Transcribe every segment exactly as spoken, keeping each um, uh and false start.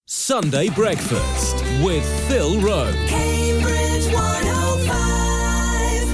Sunday Breakfast with Phil Rowe. Cambridge one oh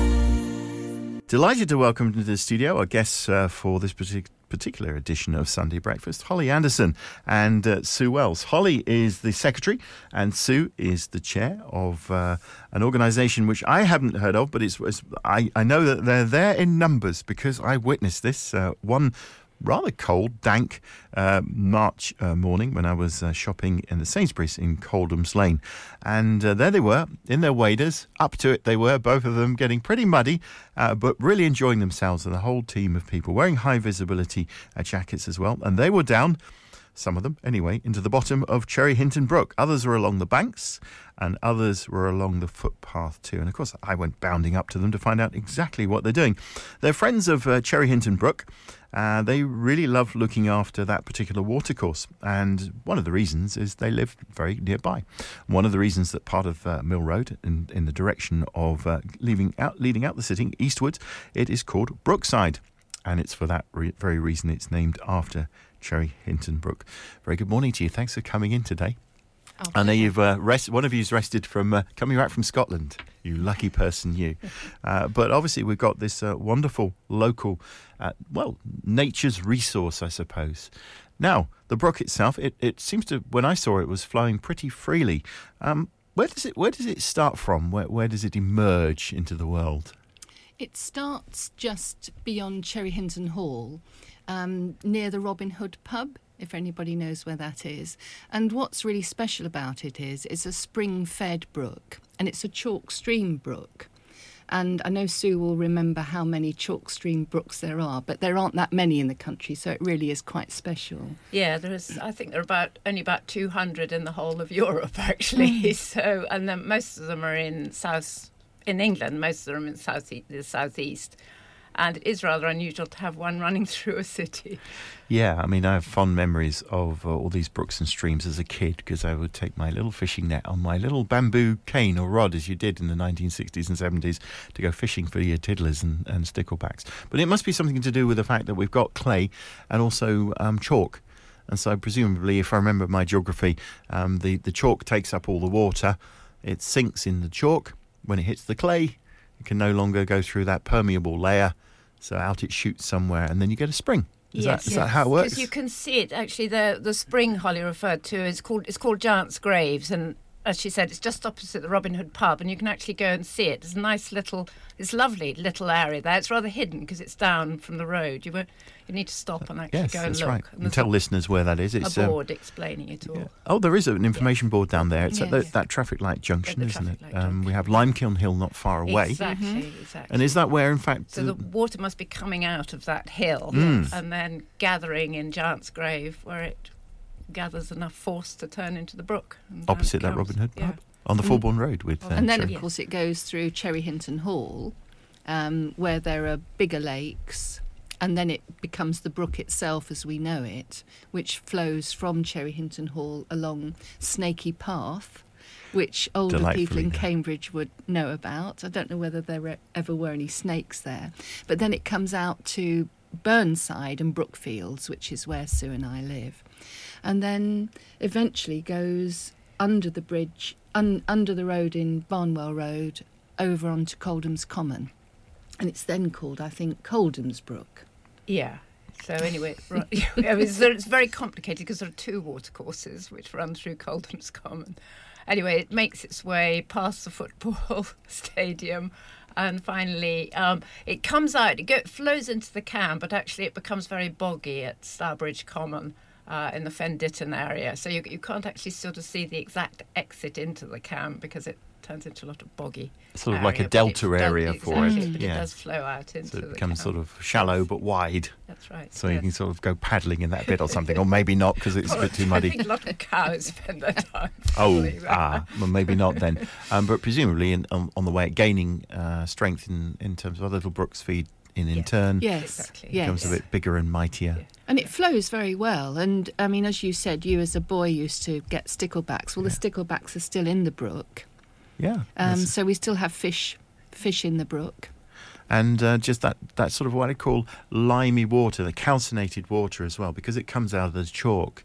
five. Delighted to welcome to the studio our guests uh, for this partic- particular edition of Sunday Breakfast, Holly Anderson and uh, Sue Wells. Holly is the secretary and Sue is the chair of uh, an organisation which I haven't heard of, but it's, it's I, I know that they're there in numbers because I witnessed this uh, one rather cold, dank uh, March uh, morning when I was uh, shopping in the Sainsbury's in Coldham's Lane. And uh, there they were, in their waders, up to it they were, both of them getting pretty muddy, uh, but really enjoying themselves, and a whole team of people wearing high visibility uh, jackets as well. And they were down, some of them anyway, into the bottom of Cherry Hinton Brook. Others were along the banks and others were along the footpath too. And of course I went bounding up to them to find out exactly what they're doing. They're friends of uh, Cherry Hinton Brook. Uh, they really love looking after that particular watercourse, and one of the reasons is they live very nearby. One of the reasons that part of uh, Mill Road, in, in the direction of uh, leaving out, leading out the city eastwards, it is called Brookside, and it's for that re- very reason it's named after Cherry Hinton Brook. Very good morning to you. Thanks for coming in today. Oh, I know you've uh, rest, one of you's rested from uh, coming back from Scotland. You lucky person, you. Uh, but obviously we've got this uh, wonderful local, uh, well, nature's resource, I suppose. Now, the brook itself, it, it seems to, when I saw it, was flowing pretty freely. Um, where does it where does it start from? Where, where does it emerge into the world? It starts just beyond Cherry Hinton Hall, um, near the Robin Hood pub, if anybody knows where that is. And what's really special about it is it's a spring-fed brook, and it's a chalk stream brook. And I know Sue will remember how many chalk stream brooks there are, but there aren't that many in the country, so it really is quite special. Yeah, there is. I think there are about only about two hundred in the whole of Europe, actually. Mm. So, and then most of them are in south in England. Most of them in south the southeast. And it is rather unusual to have one running through a city. Yeah, I mean, I have fond memories of uh, all these brooks and streams as a kid, because I would take my little fishing net on my little bamboo cane or rod, as you did in the nineteen sixties and seventies, to go fishing for your tiddlers and, and sticklebacks. But it must be something to do with the fact that we've got clay and also um, chalk. And so presumably, if I remember my geography, um, the, the chalk takes up all the water. It sinks in the chalk. When it hits the clay, it can no longer go through that permeable layer, so out it shoots somewhere, and then you get a spring. Is, yes, that, is yes. that how it works? Because you can see it, actually, the the spring Holly referred to is called it's called Giant's Graves, and as she said, it's just opposite the Robin Hood pub, and you can actually go and see it. There's a nice little, it's lovely little area there. It's rather hidden because it's down from the road. You won't, you need to stop and actually yes, go and that's look. right. And And tell listeners where that is. It's a board um, explaining it all. Yeah. Oh, there is an information yeah. board down there. It's yeah, at the, yeah. that traffic light junction, Yeah, isn't it? light Um, junction. we have Limekiln Hill not far away. Exactly, Mm-hmm. exactly. And is that where, in fact... So the water must be coming out of that hill Mm. and then gathering in Giant's Grave, where it gathers enough force to turn into the brook. And opposite that comes. Robin Hood Yeah. pub? On the Fulbourn Road with... Uh, And then, Cherry. of course, it goes through Cherry Hinton Hall, um, where there are bigger lakes, and then it becomes the brook itself as we know it, which flows from Cherry Hinton Hall along Snaky Path, which older people in Delightfully, yeah. Cambridge would know about. I don't know whether there e- ever were any snakes there. But then it comes out to Burnside and Brookfields, which is where Sue and I live. And then eventually goes under the bridge, un- under the road in Barnwell Road, over onto Coldham's Common. And it's then called, I think, Coldham's Brook. Yeah. So anyway, right, I mean, so it's very complicated because there are two watercourses which run through Coldham's Common. Anyway, it makes its way past the football stadium, and finally um, it comes out. It go, flows into the Cam, but actually it becomes very boggy at Stourbridge Common uh, in the Fen Ditton area. So you you can't actually sort of see the exact exit into the Cam because it turns into a lot of boggy. Sort of area, like a but delta it does- area for exactly, it. But Yeah. it does flow out into So the it becomes Cam. sort of shallow but wide. That's right. So you yes. can sort of go paddling in that bit or something, or maybe not because it's a bit too I muddy. think a lot of cows spend their time. Oh, following that. ah, well, maybe not then. Um, but presumably, in, on, on the way, gaining uh, strength in, in terms of other little brooks feed in in Yes. turn. Yes, Exactly. yes. Becomes a bit bigger and mightier. Yeah. And it flows very well. And, I mean, as you said, you as a boy used to get sticklebacks. Well, Yeah. the sticklebacks are still in the brook. Yeah. Um, yes. so we still have fish fish in the brook. And uh, just that, that sort of what I call limey water, the calcinated water as well, because it comes out of the chalk.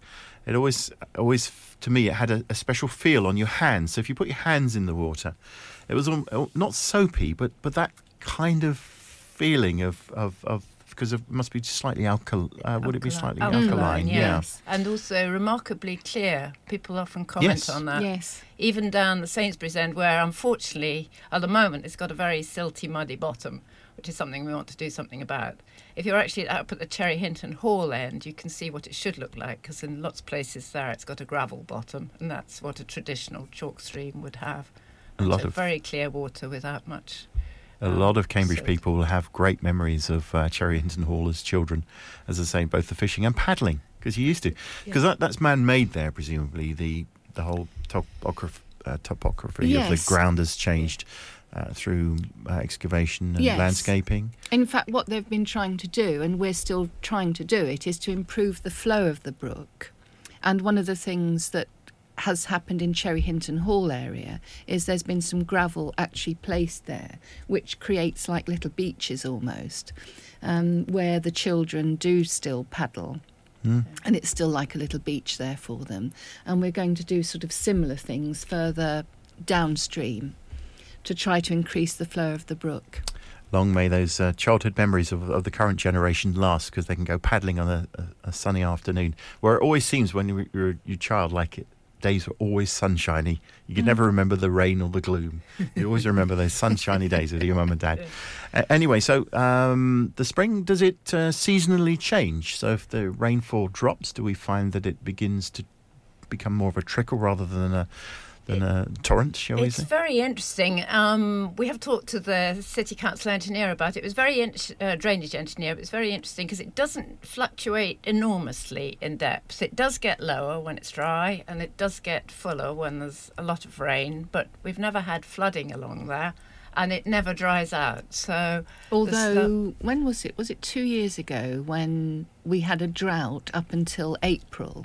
it always, always to me, it had a, a special feel on your hands. So if you put your hands in the water, it was all, not soapy, but but that kind of feeling of of, of because it must be slightly alkal. Uh, would it be slightly alkaline? Alkaline, yes. Yeah. And also remarkably clear. People often comment Yes. on that. Yes. Even down the Sainsbury's end, where unfortunately at the moment it's got a very silty, muddy bottom, which is something we want to do something about. If you're actually up at the Cherry Hinton Hall end, you can see what it should look like, because in lots of places there it's got a gravel bottom, and that's what a traditional chalk stream would have. A lot so of very clear water without much. A lot of Cambridge So- people will have great memories of uh, Cherry Hinton Hall as children, as I say, both the fishing and paddling, because you used to. Because that, that's man-made there, presumably. The the whole topograph- uh, topography of Yes. the ground has changed uh, through uh, excavation and Yes. landscaping. In fact, what they've been trying to do, and we're still trying to do it, is to improve the flow of the brook. And one of the things that has happened in Cherry Hinton Hall area is there's been some gravel actually placed there, which creates like little beaches almost, um, where the children do still paddle. Mm. And it's still like a little beach there for them. And we're going to do sort of similar things further downstream to try to increase the flow of the brook. Long may those uh, childhood memories of, of the current generation last, because they can go paddling on a, a, a sunny afternoon, where it always seems when you're, you're a child, like it, days were always sunshiny. You could Mm. never remember the rain or the gloom. You always remember those sunshiny days with your mum and dad. Uh, anyway, so um, the spring, does it uh, seasonally change? So if the rainfall drops, do we find that it begins to become more of a trickle rather than a than a torrent, shall we It's say? very interesting. Um, we have talked to the City Council engineer about it. It was very in- uh, drainage engineer. But it's very interesting because it doesn't fluctuate enormously in depth. It does get lower when it's dry, and it does get fuller when there's a lot of rain. But we've never had flooding along there, and it never dries out. So, Although, when was it? Was it two years ago when we had a drought up until April?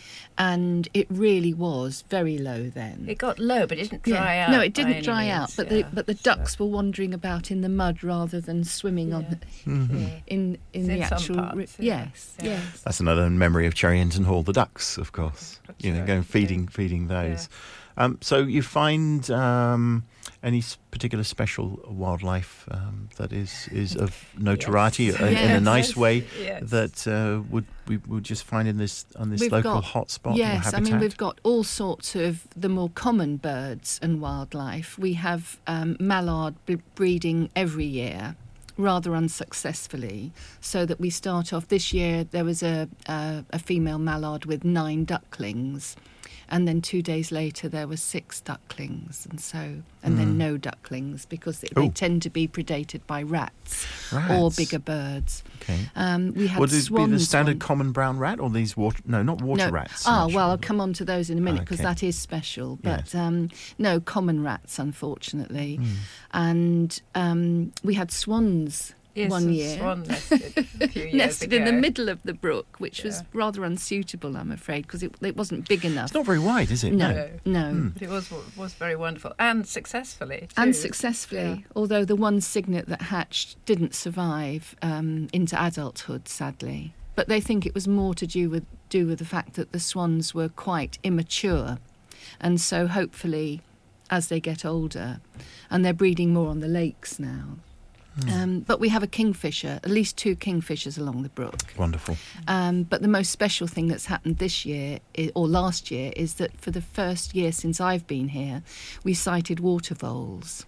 And it really was very low then. it got low, but it didn't dry Yeah. out. No, it by didn't any dry means, out, but yeah. the but the ducks were wandering about in the mud rather than swimming on the, Mhm. Yeah. in in It's the in some actual. parts, ri- isn't it? yes, Yeah. yes. That's another memory of Cherry Hinton Hall, the ducks, of course. That's you know, right, going yeah. feeding, feeding those. Um, so you find um, any s- particular special wildlife um, that is, is of notoriety Yes. uh, in a Yes. nice way Yes. that uh, would we would just find in this on this We've local got- hotspot or Yes, I habitat? mean we've got all sorts of the more common birds and wildlife. We have um, mallard b- breeding every year, rather unsuccessfully. So that we start off this year, there was a a, a female mallard with nine ducklings, and then two days later there were six ducklings, and so and then Mm. no ducklings because they, they Oh. tend to be predated by rats, or Rats. bigger birds. Okay. Um, we had Would it be swans the standard one- common brown rat or these water? No, not water no. rats. so Ah, much. well, I'll come on to those in a minute because Okay. that is special. But Yes. um, no, common rats, unfortunately. Mm. And um, we had swans Yes, one a year. swan nested a few years nested in the ago. middle of the brook, which was Yeah. rather unsuitable, I'm afraid, because it, it wasn't big enough. It's not very wide, is it? no, No. no. Hmm. But it was was very wonderful and successfully. And too. successfully, Yeah. although the one cygnet that hatched didn't survive um, into adulthood, sadly. But they think it was more to do with do with the fact that the swans were quite immature, and so hopefully, as they get older, and they're breeding more on the lakes now. Um, but we have a kingfisher, at least two kingfishers along the brook. Wonderful. Um, but the most special thing that's happened this year, i- or last year, is that for the first year since I've been here, we sighted water voles.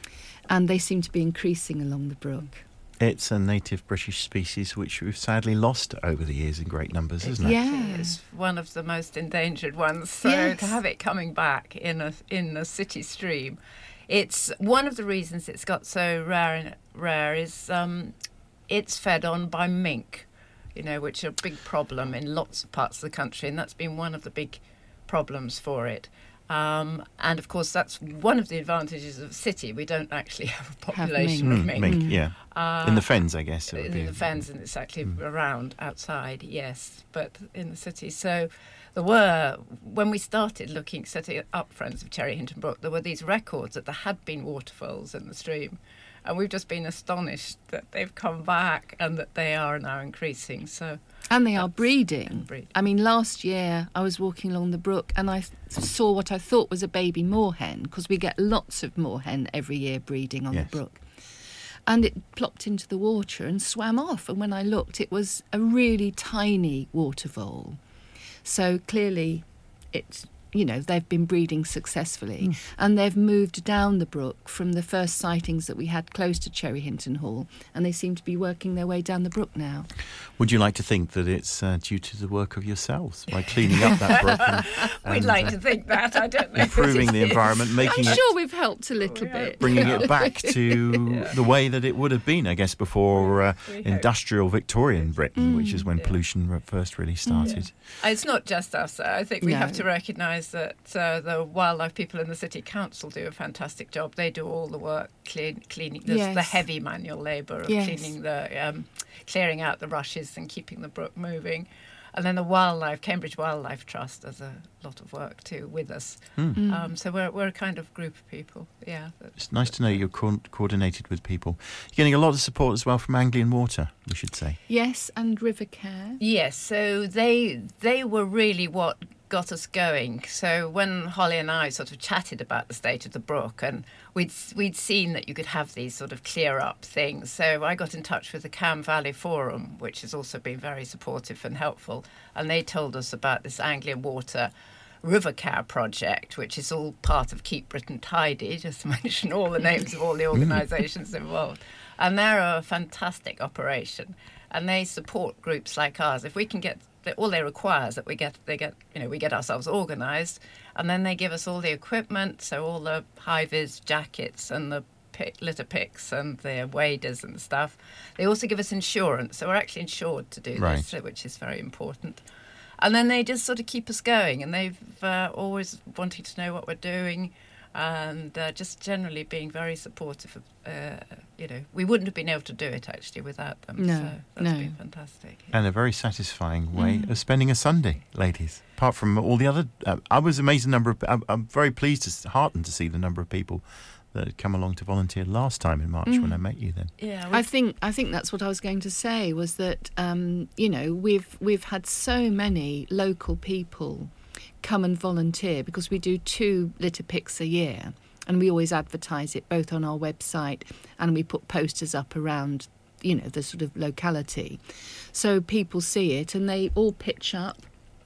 And they seem to be increasing along the brook. It's a native British species which we've sadly lost over the years in great numbers, isn't it? Yeah. It's one of the most endangered ones. So Yes. to have it coming back in a in a city stream, it's one of the reasons it's got so rare and rare is um, it's fed on by mink, you know, which are a big problem in lots of parts of the country, and that's been one of the big problems for it. Um, and of course, that's one of the advantages of a city. We don't actually have a Have population mink. of Mm, mink. mink, yeah. Uh, In the fens, I guess. It would in be. the fens, and it's actually Mm. around outside, yes, but in the city. So there were, when we started looking, setting up Friends of Cherry Hinton Brook, there were these records that there had been waterfalls in the stream. And we've just been astonished that they've come back and that they are now increasing. So, and they are breeding. breeding. I mean, last year I was walking along the brook and I saw what I thought was a baby moorhen, because we get lots of moorhen every year breeding on Yes. the brook. And it plopped into the water and swam off. And when I looked, it was a really tiny water vole. So clearly it's, you know, they've been breeding successfully. Mm. And they've moved down the brook from the first sightings that we had close to Cherry Hinton Hall. And they seem to be working their way down the brook now. Would you like to think that it's uh, due to the work of yourselves by cleaning up that brook? And, We'd and, like uh, to think that. I don't know. improving the environment, making I'm it, sure we've helped a little Oh, yeah. bit. bringing it back to Yeah. the way that it would have been, I guess, before uh, We hope. industrial Victorian Britain, Mm. which is when Yeah. pollution re- first really started. It's not just us. I think we No. have to recognise that uh, the wildlife people in the city council do a fantastic job. They do all the work, clean, cleaning the, Yes. the heavy manual labour of Yes. cleaning the, um, clearing out the rushes and keeping the brook moving. And then the wildlife, Cambridge Wildlife Trust does a lot of work too with us. Mm. Um, so we're we're a kind of group of people. Yeah. that- It's nice to know you're co- coordinated with people. You're getting a lot of support as well from Anglian Water, we should say. Yes, and River Care. Yes, so they they were really what got us going. So when Holly and I sort of chatted about the state of the brook, and we'd we'd seen that you could have these sort of clear up things. So I got in touch with the Cam Valley Forum, which has also been very supportive and helpful, and they told us about this Anglian Water River Care project, which is all part of Keep Britain Tidy, just to mention all the names of all the organisations involved. And they're a fantastic operation, and they support groups like ours. If we can get, all they require is that we get, they get, you know, we get ourselves organised, and then they give us all the equipment, so all the high-vis jackets and the pick, litter picks and the waders and stuff. They also give us insurance, so we're actually insured to do Right. this, which is very important. And then they just sort of keep us going, and they've uh, always wanting to know what we're doing, and uh, just generally being very supportive of, uh, you know, we wouldn't have been able to do it actually without them. No, so that's no. been fantastic. And a very satisfying way of spending a Sunday, ladies. Apart from all the other... Uh, I was amazed the number of... I'm, I'm very pleased, to, s- heartened to see the number of people that had come along to volunteer last time in March when I met you then. Yeah, I think I think that's what I was going to say, was that um, you know, we've we've had so many local people come and volunteer, because we do two litter picks a year, and we always advertise it both on our website, and we put posters up around, you know, the sort of locality, so people see it and they all pitch up.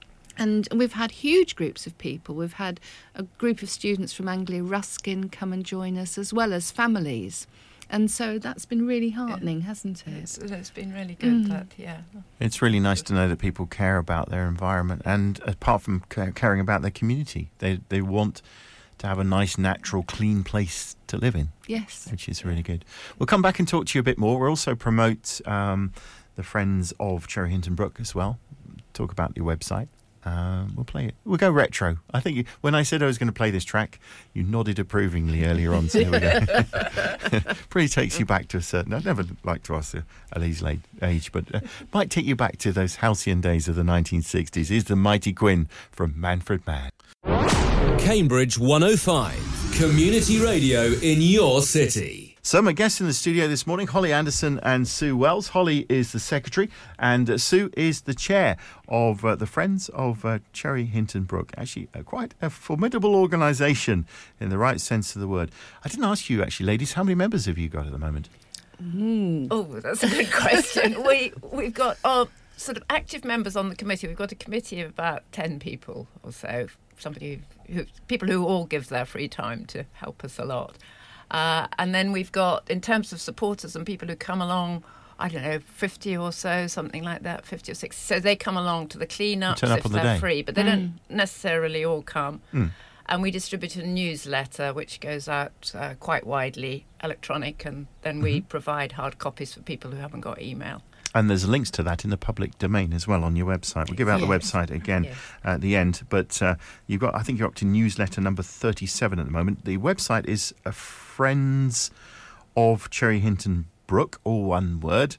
And we've had huge groups of people. We've had a group of students from Anglia Ruskin come and join us, as well as families. And so that's been really heartening, hasn't it? it's, it's been really good. Mm. That yeah. It's really nice to know that people care about their environment, and apart from ca- caring about their community, they they want to have a nice, natural, clean place to live in, Yes. which is really good. We'll come back and talk to you a bit more. We'll also promote um, the Friends of Cherry Hinton Brook as well. Talk about your website. Um, we'll play it. We'll go retro. I think you, when I said I was going to play this track, you nodded approvingly earlier on. So here we go. Pretty takes you back to a certain... I'd never like to ask Ali's late age, but uh, might take you back to those halcyon days of the nineteen sixties. Here's the Mighty Quinn from Manfred Mann. Cambridge one oh five, community radio in your city. So my guests in the studio this morning, Holly Anderson and Sue Wells. Holly is the secretary, and uh, Sue is the chair of uh, the Friends of uh, Cherry Hinton Brook. Actually, uh, quite a formidable organisation in the right sense of the word. I didn't ask you, actually, ladies, how many members have you got at the moment? Oh, that's a good question. we we've got our sort of active members on the committee. We've got a committee of about ten people or so. Somebody who people who all give their free time to help us a lot. Uh, and then we've got, in terms of supporters and people who come along, I don't know, fifty or so, something like that, fifty or sixty. So they come along to the clean-ups Turn up if on the they're day. free, but they don't necessarily all come. Mm. And we distribute a newsletter which goes out uh, quite widely, electronic, and then we provide hard copies for people who haven't got email. And there's links to that in the public domain as well on your website. We'll give out the Yes. website again Yes. at the end. But uh, you've got, I think you're up to newsletter number thirty-seven at the moment. The website is uh, Friends of Cherry Hinton Brook, all one word.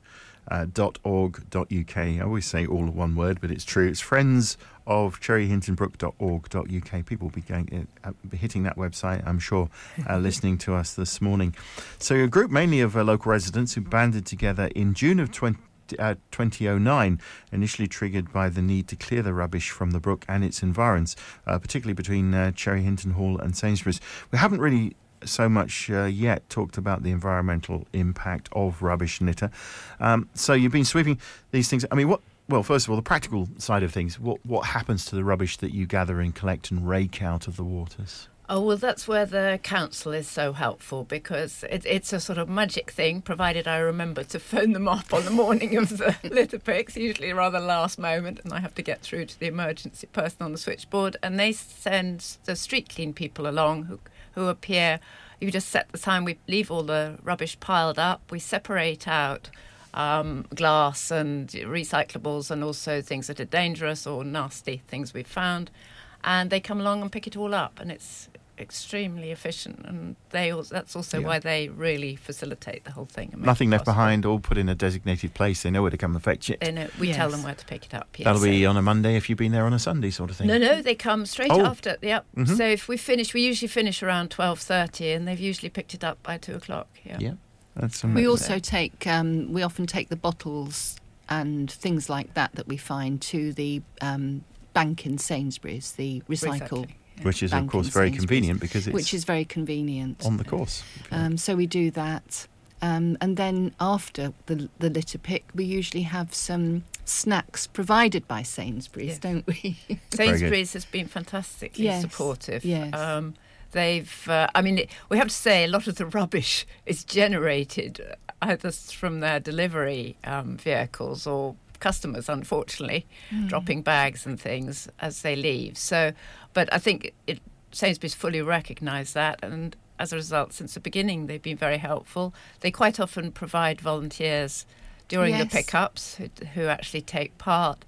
uh, .org.uk. I always say all one word, but it's true. It's friends of cherry hinton brook dot org dot U K. People will be going, uh, hitting that website, I'm sure, uh, listening to us this morning. So a group mainly of uh, local residents who banded together in June of twenty Uh, twenty oh nine, initially triggered by the need to clear the rubbish from the brook and its environs, uh, particularly between uh, Cherry Hinton Hall and Sainsbury's. We haven't really so much uh, yet talked about the environmental impact of rubbish litter. Um, so you've been sweeping these things. I mean, what? Well, first of all, the practical side of things. What what happens to the rubbish that you gather and collect and rake out of the waters? Oh, well, that's where the council is so helpful, because it, it's a sort of magic thing, provided I remember to phone them up on the morning of the litter picks, usually rather last moment, and I have to get through to the emergency person on the switchboard, and they send the street clean people along who, who appear. You just set the time, we leave all the rubbish piled up, we separate out um, glass and recyclables and also things that are dangerous or nasty things we've found, and they come along and pick it all up, and it's extremely efficient, and they also, that's also yeah. why they really facilitate the whole thing. And make Nothing it left possible. behind, all put in a designated place. They know where to come and fetch it. They know, we Yes. tell them where to pick it up. Yes. That'll be So- on a Monday if you've been there on a Sunday, sort of thing. No, no, they come straight Oh. after. Yep. Mhm. So if we finish, we usually finish around twelve thirty, and they've usually picked it up by two o'clock. Yeah. Yeah, that's We amazing. also take, um, we often take the bottles and things like that that we find to the um, bank in Sainsbury's, the recycle, Recycling, yeah. Which is, of bank course, in very Sainsbury's, convenient because it's which is very convenient. on the course. Um, so we do that. Um, and then after the the litter pick, we usually have some snacks provided by Sainsbury's, Yes. don't we? Sainsbury's has been fantastically Yes, supportive. yes. Um, they've, uh, I mean, it, we have to say a lot of the rubbish is generated either from their delivery um, vehicles or customers, unfortunately, Mm. dropping bags and things as they leave. So, but I think it, Sainsbury's fully recognise that, and as a result, since the beginning, they've been very helpful. They quite often provide volunteers during the Yes. pickups who, who actually take part.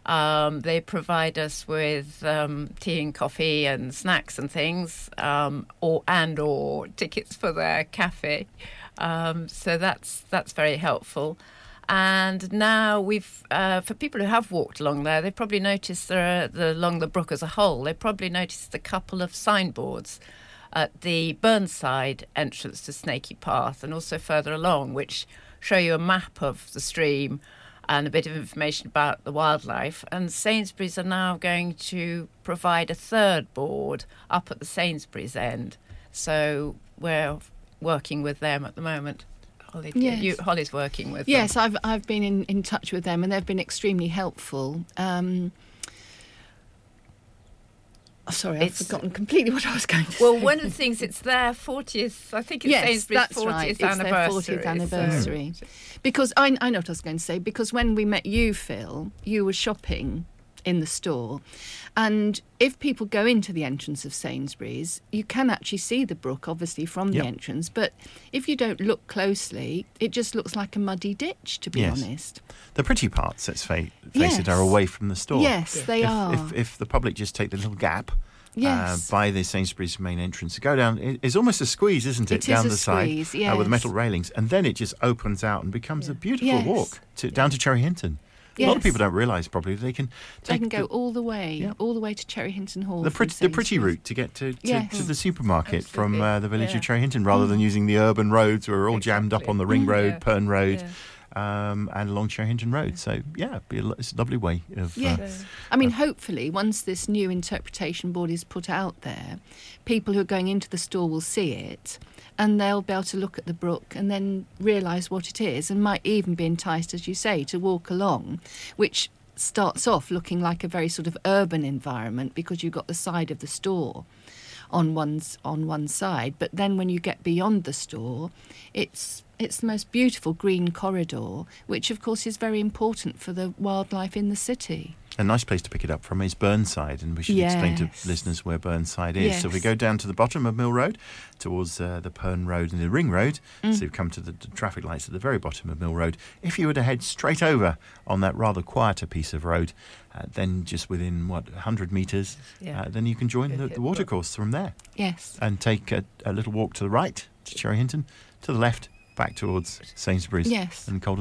Um, they provide us with um, tea and coffee and snacks and things, um, or and or tickets for their cafe. Um, so that's that's very helpful. And now we've, uh, for people who have walked along there, they've probably noticed there are, the, along the brook as a whole, they've probably noticed a couple of signboards at the Burnside entrance to Snaky Path and also further along, which show you a map of the stream and a bit of information about the wildlife. And Sainsbury's are now going to provide a third board up at the Sainsbury's end. So we're working with them at the moment. Holly, Yes. you, Holly's working with Yes, them. I've I've been in, in touch with them, and they've been extremely helpful. Um, oh, sorry, I've It's- forgotten completely what I was going to Well, say. one of the things, it's their fortieth, I think it's yes, Sainsbury's that's fortieth right. It's anniversary. their fortieth so- anniversary. Because I, I know what I was going to say. Because when we met you, Phil, you were shopping in the store, and if people go into the entrance of Sainsbury's, you can actually see the brook, obviously, from Yep. the entrance. But if you don't look closely, it just looks like a muddy ditch, to be Yes. honest. The pretty parts, let's face, face it, are Yes. away from the store. Yes, they if, are. If, if the public just take the little gap Yes. uh, by the Sainsbury's main entrance, go down, it- it's almost a squeeze, isn't it? It is down a the squeeze, side uh, with yes. metal railings, and then it just opens out and becomes a beautiful Yes. walk to, down to Cherry Hinton. A lot of Yes. people don't realise probably they can They take can go the, all the way, Yeah. all the way to Cherry Hinton Hall. the, from pretty, the pretty Sainsbury's. route to get to, to, Yes. to the supermarket from Absolutely. uh, the village Yeah. of Cherry Hinton, rather than using the urban roads where we're all jammed up Exactly. on the Ring Mm. Road, Yeah. Pern Road, Yeah. um, and along Cherry Hinton Road. So, yeah, it'd be a, lo- it's a lovely way of... Uh, Yes. I mean, hopefully, once this new interpretation board is put out there, people who are going into the store will see it, and they'll be able to look at the brook and then realise what it is, and might even be enticed, as you say, to walk along, which starts off looking like a very sort of urban environment because you've got the side of the store on one's on one side, but then when you get beyond the store, it's it's the most beautiful green corridor, which of course is very important for the wildlife in the city. A nice place to pick it up from is Burnside, and we should explain to Yes. listeners where Burnside is. So if we Yes. go down to the bottom of Mill Road, towards uh, the Pern Road and the Ring Road, Mm. so you come to the, the traffic lights at the very bottom of Mill Road. If you were to head straight over on that rather quieter piece of road, uh, then just within, what, one hundred metres, Yeah. uh, then you can join Hit the, the the watercourse from there Yes. and take a, a little walk to the right to Cherry Hinton, to the left back towards Sainsbury's Yes. and Coldham's Lane.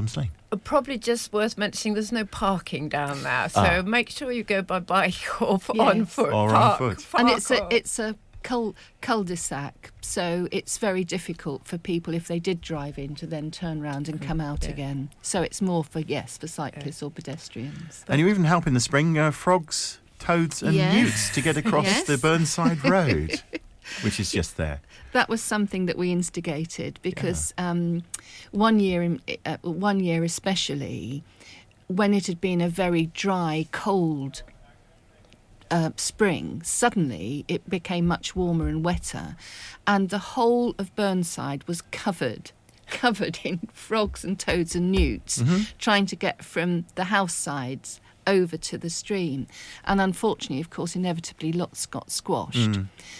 Probably just worth mentioning there's no parking down there, so Ah. make sure you go by bike or Yes. on foot. Or on Park- foot. And park it's a or- it's a cul- cul-de-sac, so it's very difficult for people if they did drive in to then turn round and come out yeah. again. So it's more for yes for cyclists or pedestrians. And you even help in the spring uh, frogs, toads and Yes. newts to get across Yes. the Burnside Road, which is just there. That was something that we instigated because um, one year, in, uh, one year especially, when it had been a very dry, cold uh, spring, suddenly it became much warmer and wetter, and the whole of Burnside was covered, covered in frogs and toads and newts, trying to get from the house sides over to the stream. And unfortunately, of course, inevitably lots got squashed.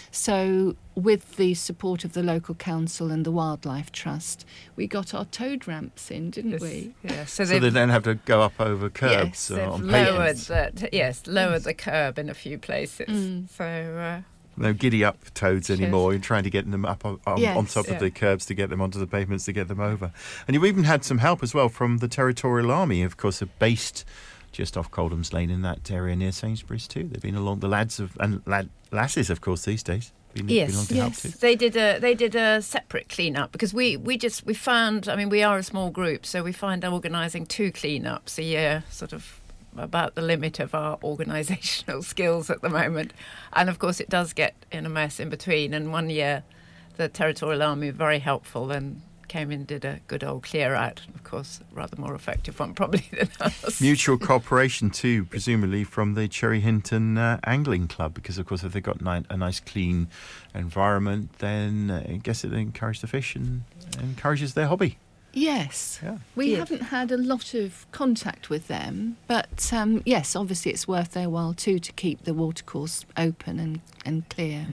So with the support of the local council and the Wildlife Trust, we got our toad ramps in, didn't Yes, we? Yeah, so, So they've, they don't have to go up over curbs Yes, or they've on lowered pavements. the yes lowered the curb in a few places. Mm. So uh, No giddy up toads Yes. anymore. You're trying to get them up on, on, Yes. on top Yeah. of the curbs to get them onto the pavements to get them over. And you've even had some help as well from the Territorial Army, of course, are based just off Coldham's Lane in that area near Sainsbury's too. They've been along the lads of and lad, lasses, of course, these days. Been, been along yes, to help yes. too. they did a they did a separate clean-up because we, we just we found I mean we are a small group, so we find organising two clean-ups a year sort of about the limit of our organisational skills at the moment, and of course it does get in a mess in between. And one year, the Territorial Army were very helpful and came in and did a good old clear out. Of course, a rather more effective one probably than us. Mutual cooperation too, presumably from the Cherry Hinton uh, Angling Club, because of course if they've got ni- a nice clean environment, then uh, I guess it encourages the fish and encourages their hobby. Yes. Yeah. We Yeah. haven't had a lot of contact with them, but um, yes, obviously it's worth their while too to keep the watercourse open and, and clear.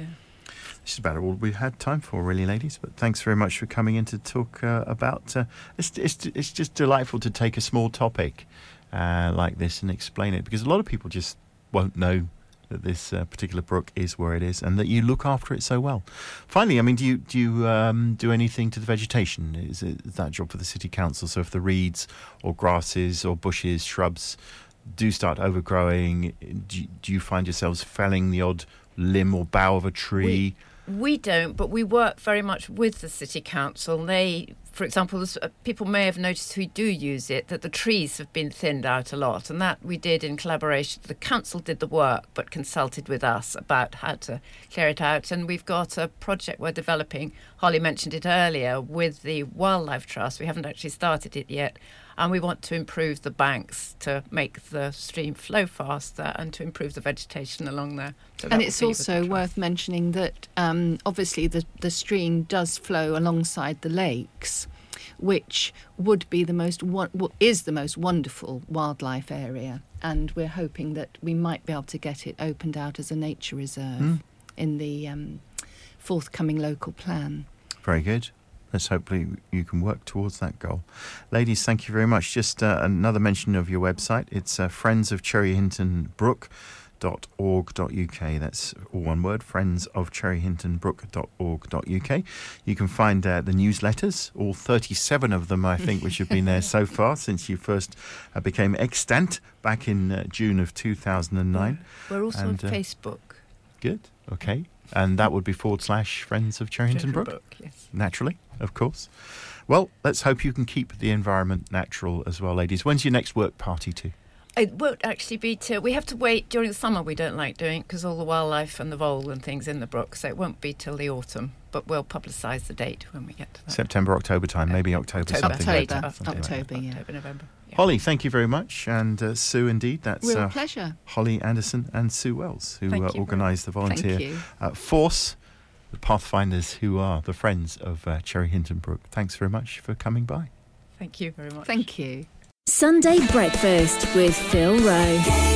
This is about all we've had time for, really, ladies. But thanks very much for coming in to talk uh, about. Uh, it's, it's it's just delightful to take a small topic uh, like this and explain it, because a lot of people just won't know that this uh, particular brook is where it is, and that you look after it so well. Finally, I mean, do you do you um, do anything to the vegetation? Is, it, is that a job for the city council? So if the reeds or grasses or bushes, shrubs do start overgrowing, do you, do you find yourselves felling the odd limb or bough of a tree? We don't, but we work very much with the City Council. They, for example, this- uh, people may have noticed who do use it, that the trees have been thinned out a lot, and that we did in collaboration. The council did the work, but consulted with us about how to clear it out. And we've got a project we're developing, Holly mentioned it earlier, with the Wildlife Trust. We haven't actually started it yet. And we want to improve the banks to make the stream flow faster and to improve the vegetation along there. So that And would it's be with also the worth mentioning that um, obviously the, the stream does flow alongside the lakes, which would be the most won- well, is the most wonderful wildlife area, and we're hoping that we might be able to get it opened out as a nature reserve Mm. in the um, forthcoming local plan. Very good. Let's hopefully you can work towards that goal. Ladies, thank you very much. Just uh, another mention of your website. It's uh, friends of cherry hinton brook dot org dot U K. That's all one word, friends of cherry hinton brook dot org dot U K. You can find uh, the newsletters, all thirty-seven of them, I think, which have been there so far since you first uh, became extant back in uh, June of two thousand nine. We're also And, on uh, Facebook. Good, okay. And that would be forward slash friends of cherry hinton brook. Yes. Naturally, of course. Well, let's hope you can keep the environment natural as well, ladies. When's your next work party to? It won't actually be till we have to wait during the summer. We don't like doing it because all the wildlife and the vole and things in the brook. So it won't be till the autumn, but we'll publicise the date when we get to that. September, October time, maybe October, October, something like October, that. something like that. October, yeah. October, November. Yeah. Holly, thank you very much. And uh, Sue, indeed, that's Real uh, pleasure. Holly Anderson and Sue Wells, who Thank uh, you very organised the volunteer Thank you. uh, force, the Pathfinders, who are the friends of uh, Cherry Hinton Brook. Thanks very much for coming by. Thank you very much. Thank you. Sunday Breakfast with Phil Rowe.